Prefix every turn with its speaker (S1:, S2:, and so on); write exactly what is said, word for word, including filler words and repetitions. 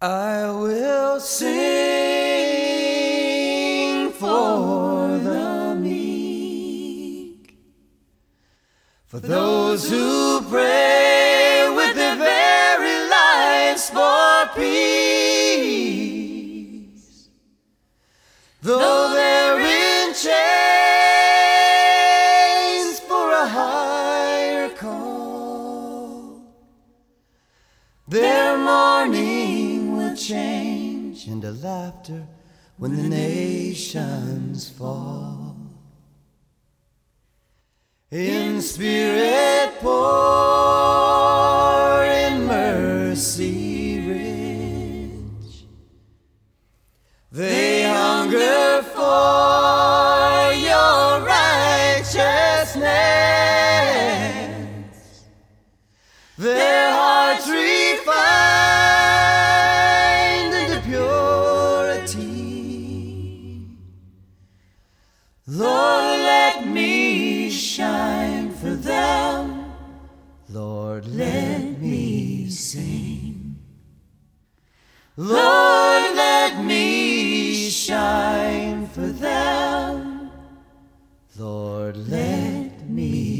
S1: I will sing for the meek, for those who pray with their very lives for peace. Though they're in chains for a higher call, their mourning will change into laughter when the nations fall. In spirit poor, in mercy rich, they hunger for your righteousness. Their hearts refined into purity. Lord, let me shine for them. Lord, let me sing. Lord, let me shine for them. Lord, let me